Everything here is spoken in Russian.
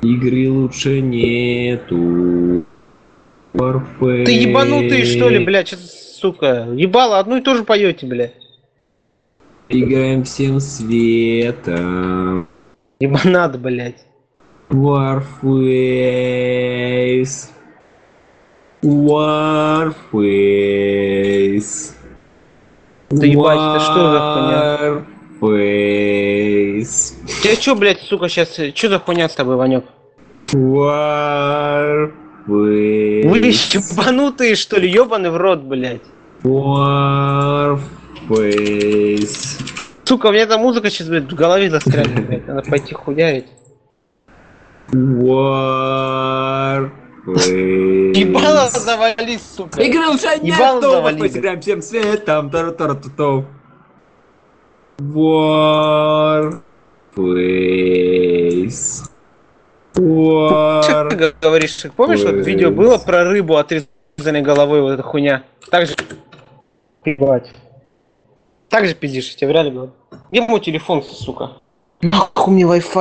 Игры лучше нету. Ты ебанутый, что ли, Warface. блядь, что сука? Ебало, одно и то же поете, блядь. Играем всем светом. Ебанат, блядь. Warface. Warface. Да ебать, это что за хуйня? Warface. Тебя что, блядь, сука, сейчас... Что за хуйня с тобой, Ванек? Вы Warface. ебанутые, что ли? Ебаный в рот, блядь. Warface. Сука, у меня эта музыка сейчас, блядь, в голове застрянет, блядь. Надо пойти хуярить. Ебало Warface. завали, сука. Игры уже Ебало нету! завали, Warface блядь. играем всем светом. Тара-тара-ту-ту. Warface. Что ты говоришь? Помнишь, вот видео было Warface. про рыбу отрезанной головой, вот эта хуйня? Так же ебать. Так же пиздишь, я тебе в реале говорю. Где мой телефон, сука? Нахуй мне Wi-Fi?